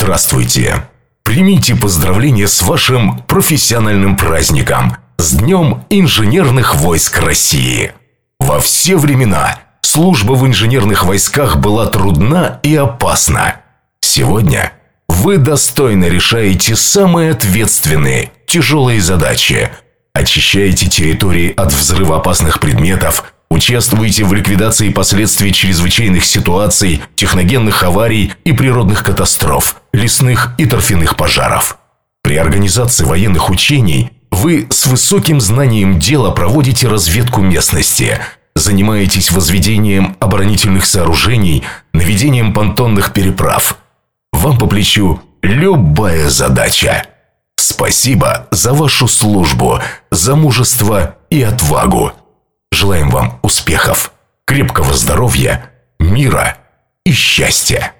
Здравствуйте! Примите поздравления с вашим профессиональным праздником, с Днем инженерных войск России. Во все времена служба в инженерных войсках была трудна и опасна. Сегодня вы достойно решаете самые ответственные, тяжелые задачи, очищаете территории от взрывоопасных предметов, участвуете в ликвидации последствий чрезвычайных ситуаций, техногенных аварий и природных катастроф, лесных и торфяных пожаров. При организации военных учений вы с высоким знанием дела проводите разведку местности, занимаетесь возведением оборонительных сооружений, наведением понтонных переправ. Вам по плечу любая задача. Спасибо за вашу службу, за мужество и отвагу. Желаем вам успехов, крепкого здоровья, мира и счастья.